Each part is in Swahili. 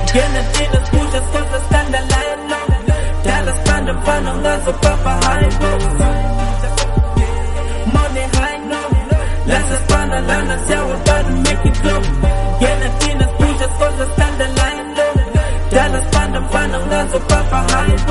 Gena tina skusha skoza standa line Tala standa mfano ngazo papa high Money high no Lasa spana lana siawa bado make it flow Gena tina skusha skoza standa line Tala standa mfano ngazo papa high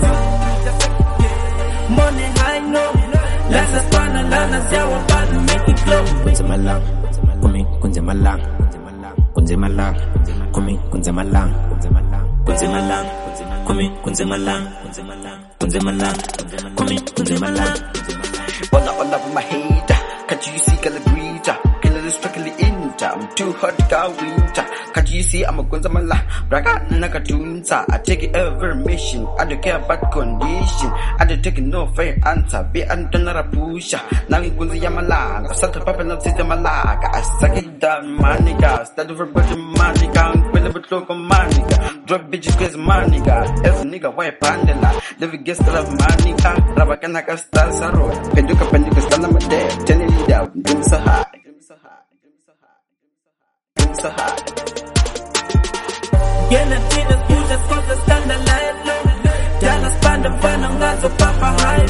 Money high no Lasa spana lana siawa bado make it flow Kunze malang Kumi kunze malang Kunze malang Kumi kunze malang Kunze malang Kumi kunze malang Kunze malang Kumi kunze malang. Wanna all up my head, can't you see Calabrita? Killer is strictly into, I'm too hot to go winter. Can't you see I'm a Gonzamala? Braga Nakatunza, I take it every mission. I don't care about condition. I don't take no fair answer. Be another pusher. Now you go to Yamala. I start a papa not sit Malaga. I suck it down, manica. Start over budget manica. Will ever talk on manica. Drop bitches cause manica. As a nigga, why pandela? Live guest of manica. Rabakanaka stars are road. Penduka stand on my day. Telling it out. Give me so high. So high. Gena tina skusha skoza standa line Tala spanda mfano ngazo papa high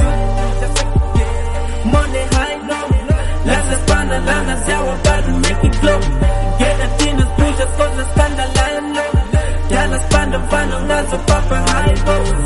Money high no Lasa spanda lana siawa bado make it flow Gena tina skusha skoza standa line Tala spanda mfano ngazo papa high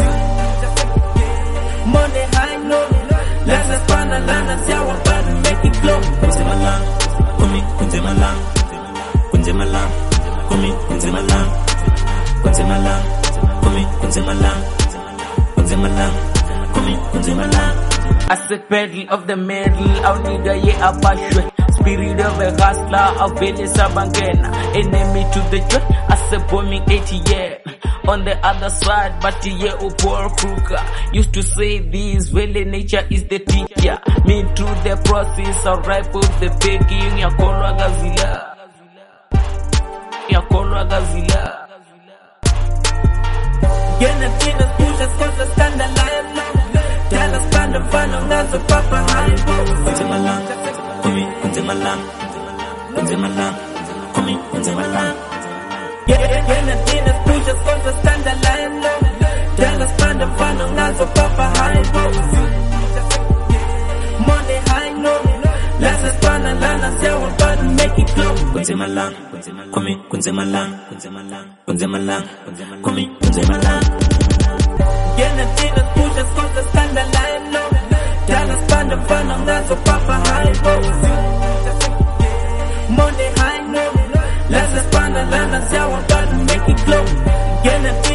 Money high no Lasa spanda lana siawa bado make it flow Kunze malang Kumi kunze malang Kunze malang Kumi kunze malang Kunze malang Kumi kunze malang Kunze malang Kumi kunze malang. I said pedal of the metal, our nigga yeah abashwe. Spirit of a hustler, of Billy Sabangena. Enemy to the joy, I said bombing 80 yeah. On the other side, but yeah, poor Kruka used to say this, well, nature is the teacher. Me through the process, I ripe up the baking, ya kolwa gazila. Ya kolwa gazila. Gena tina skusha skoza standa line Tala spanda mfano ngazo papa high Kunze malang Kumi kunze malang Kunze malang Kumi kunze malang. Gena tina skusha skoza standa line Tala spanda mfano ngazo papa high Money high no Lasa spana lana siawa bado make it flow Kunze malang Kumi kunze malang Kunze malang Kumi kunze malang. Gena tina skusha skoza standa line Tala spanda mfano ngazo papa high Money high no Lasa spana lana siawa bado make it flow Gena